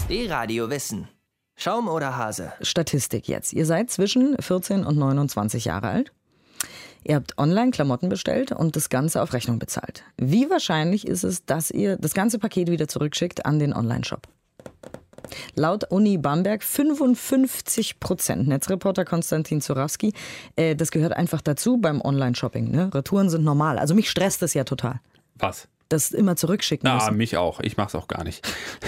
D-Radio Wissen. Schaum oder Hase? Statistik jetzt. Ihr seid zwischen 14 und 29 Jahre alt. Ihr habt online Klamotten bestellt und das Ganze auf Rechnung bezahlt. Wie wahrscheinlich ist es, dass ihr das ganze Paket wieder zurückschickt an den Online-Shop? Laut Uni Bamberg 55%. Netzreporter Konstantin Zurawski. Das gehört einfach dazu beim Online-Shopping. Ne? Retouren sind normal. Also mich stresst das ja total. Was? Das immer zurückschicken müssen. Mich auch. Ich mache es auch gar nicht.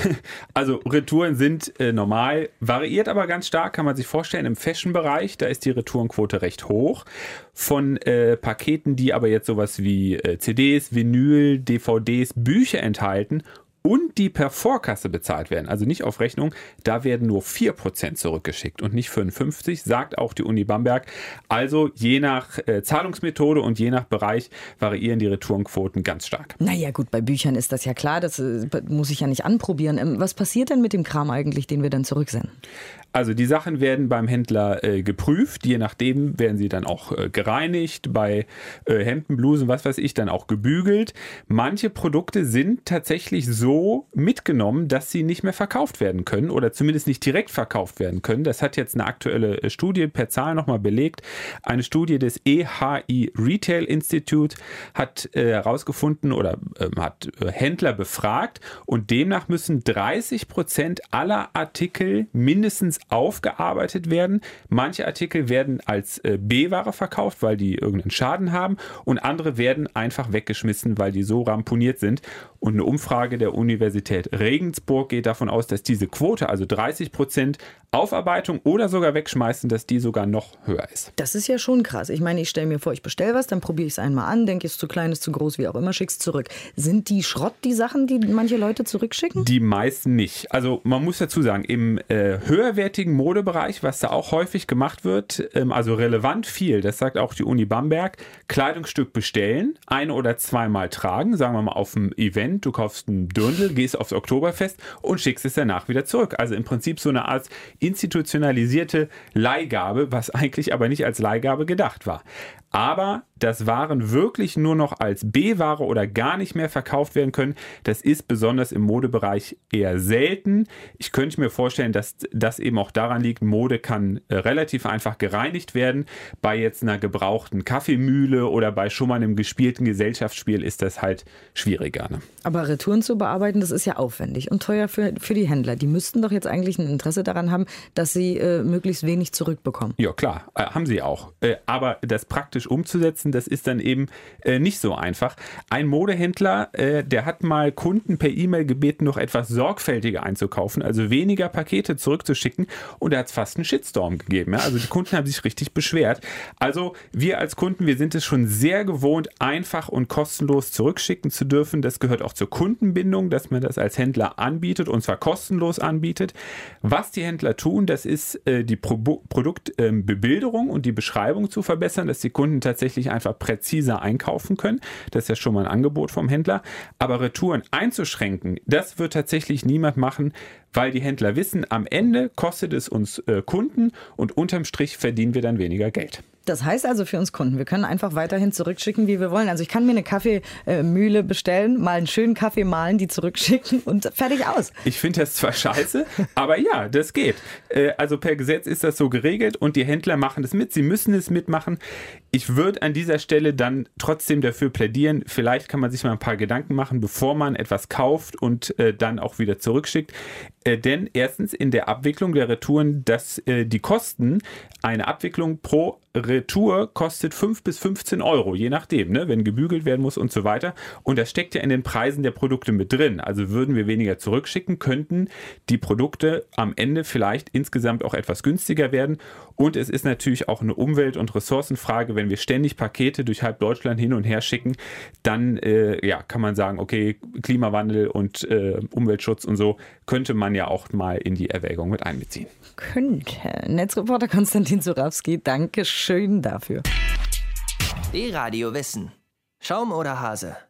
Also Retouren sind normal, variiert aber ganz stark, kann man sich vorstellen. Im Fashion-Bereich, da ist die Retourenquote recht hoch. Von Paketen, die aber jetzt sowas wie CDs, Vinyl, DVDs, Bücher enthalten und die per Vorkasse bezahlt werden, also nicht auf Rechnung, da werden nur 4% zurückgeschickt und nicht 55%, sagt auch die Uni Bamberg. Also je nach Zahlungsmethode und je nach Bereich variieren die Retourenquoten ganz stark. Naja gut, bei Büchern ist das ja klar, das muss ich ja nicht anprobieren. Was passiert denn mit dem Kram eigentlich, den wir dann zurücksenden? Also die Sachen werden beim Händler geprüft, je nachdem werden sie dann auch gereinigt, bei Hemden, Blusen, was weiß ich, dann auch gebügelt. Manche Produkte sind tatsächlich so mitgenommen, dass sie nicht mehr verkauft werden können oder zumindest nicht direkt verkauft werden können. Das hat jetzt eine aktuelle Studie per Zahl nochmal belegt. Eine Studie des EHI Retail Institute hat herausgefunden oder hat Händler befragt und demnach müssen 30% aller Artikel mindestens aufgearbeitet werden. Manche Artikel werden als B-Ware verkauft, weil die irgendeinen Schaden haben und andere werden einfach weggeschmissen, weil die so ramponiert sind. Und eine Umfrage der Universität Regensburg geht davon aus, dass diese Quote, also 30% Aufarbeitung oder sogar wegschmeißen, dass die sogar noch höher ist. Das ist ja schon krass. Ich meine, ich stelle mir vor, ich bestelle was, dann probiere ich es einmal an, denke, es ist zu klein, ist zu groß, wie auch immer, schicke es zurück. Sind die Schrott, die Sachen, die manche Leute zurückschicken? Die meisten nicht. Also man muss dazu sagen, im höherwertigen Modebereich, was da auch häufig gemacht wird, also relevant viel, das sagt auch die Uni Bamberg, Kleidungsstück bestellen, ein- oder zweimal tragen, sagen wir mal auf dem Event, du kaufst ein Dirndl, gehst aufs Oktoberfest und schickst es danach wieder zurück. Also im Prinzip so eine Art institutionalisierte Leihgabe, was eigentlich aber nicht als Leihgabe gedacht war. Aber dass Waren wirklich nur noch als B-Ware oder gar nicht mehr verkauft werden können, das ist besonders im Modebereich eher selten. Ich könnte mir vorstellen, dass das eben auch daran liegt, Mode kann relativ einfach gereinigt werden. Bei jetzt einer gebrauchten Kaffeemühle oder bei schon mal einem gespielten Gesellschaftsspiel ist das halt schwieriger. Ne? Aber Retouren zu bearbeiten, das ist ja aufwendig und teuer für die Händler. Die müssten doch jetzt eigentlich ein Interesse daran haben, dass sie möglichst wenig zurückbekommen. Ja klar, haben sie auch. Aber das praktisch umzusetzen, das ist dann eben nicht so einfach. Ein Modehändler, der hat mal Kunden per E-Mail gebeten, noch etwas sorgfältiger einzukaufen, also weniger Pakete zurückzuschicken und er hat fast einen Shitstorm gegeben. Ja? Also die Kunden haben sich richtig beschwert. Also wir als Kunden, wir sind es schon sehr gewohnt, einfach und kostenlos zurückschicken zu dürfen. Das gehört auch zur Kundenbindung, dass man das als Händler anbietet und zwar kostenlos anbietet. Was die Händler tun, das ist die Produktbebilderung und die Beschreibung zu verbessern, dass die Kunden tatsächlich einfach präziser einkaufen können. Das ist ja schon mal ein Angebot vom Händler. Aber Retouren einzuschränken, das wird tatsächlich niemand machen, weil die Händler wissen, am Ende kostet es uns Kunden und unterm Strich verdienen wir dann weniger Geld. Das heißt also für uns Kunden, wir können einfach weiterhin zurückschicken, wie wir wollen. Also ich kann mir eine Kaffeemühle bestellen, mal einen schönen Kaffee mahlen, die zurückschicken und fertig aus. Ich finde das zwar scheiße, aber ja, das geht. Also per Gesetz ist das so geregelt und die Händler machen es mit. Sie müssen es mitmachen. Ich würde an dieser Stelle dann trotzdem dafür plädieren, vielleicht kann man sich mal ein paar Gedanken machen, bevor man etwas kauft und dann auch wieder zurückschickt. Denn erstens in der Abwicklung der Retouren, dass die Kosten, eine Abwicklung pro Retour kostet 5 bis 15 Euro, je nachdem, ne, wenn gebügelt werden muss und so weiter. Und das steckt ja in den Preisen der Produkte mit drin. Also würden wir weniger zurückschicken, könnten die Produkte am Ende vielleicht insgesamt auch etwas günstiger werden. Und es ist natürlich auch eine Umwelt- und Ressourcenfrage, wenn wir ständig Pakete durch halb Deutschland hin und her schicken, dann kann man sagen, okay, Klimawandel und Umweltschutz und so könnte man ja auch mal in die Erwägung mit einbeziehen. Könnte. Netzreporter Konstantin Zurawski, danke schön dafür. D-Radio Wissen. Schaum oder Hase?